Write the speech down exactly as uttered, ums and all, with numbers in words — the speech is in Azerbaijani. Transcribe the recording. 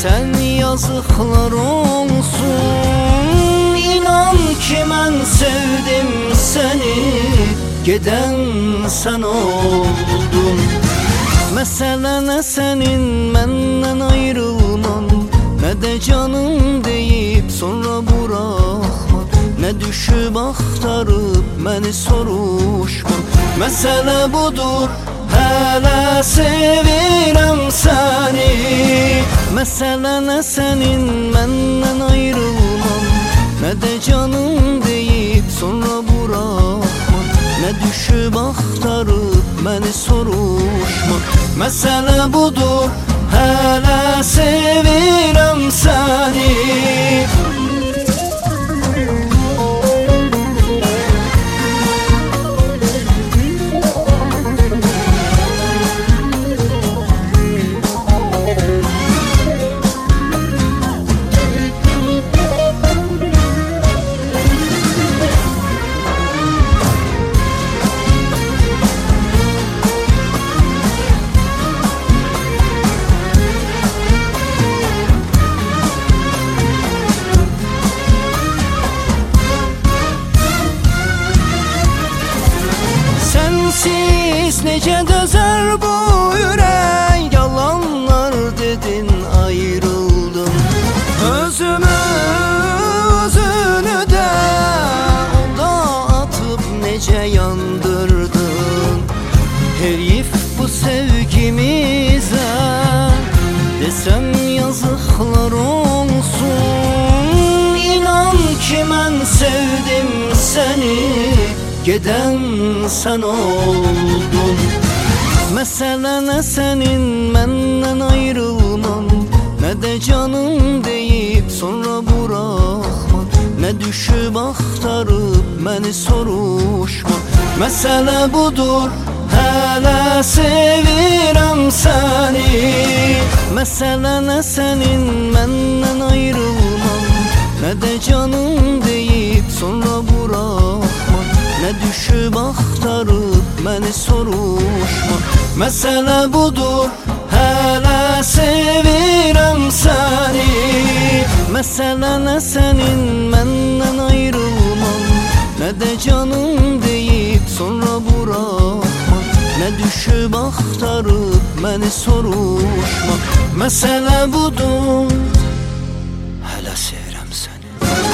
Sən yazıqlar olsun, İnan ki mən sevdim səni, gedən sən oldun. Məsələ nə sənin məndən ayrılman, nə də canım deyib sonra buraxma, nə düşüb axtarıb məni soruşma. Məsələ budur, hələ sevirəm səni. Məsələ nə sənin məndən ayrılman, nə də canım deyib sonra buraxma, nə düşüb axtarıb məni soruşma. Məsələ budur, hələ sevirəm səni. Siz necə dözər bu ürək, yalanlar dedin ayrıldın. Özümü özünü də onda atıp necə yandırdın. Herif bu sevgimizə desəm yazıqlar olsun. İnan ki mən sevdim səni, gedən sən oldun. Məsələ nə sənin məndən ayrılman, nə də canım deyib sonra buraxma, nə düşüb axtarıb məni soruşma. Məsələ budur, hələ sevirəm səni. Məsələ nə sənin məndən ayrılman, nə də canım deyib sonra buraxma, nə düşüb axtarıb məni soruşma. Məsələ budur, hələ sevirəm səni. Məsələ nə sənin məndən ayrılman, nə də canım deyib sonra buraxma, nə düşüb axtarıb məni soruşma. Məsələ budur, hələ sevirəm səni.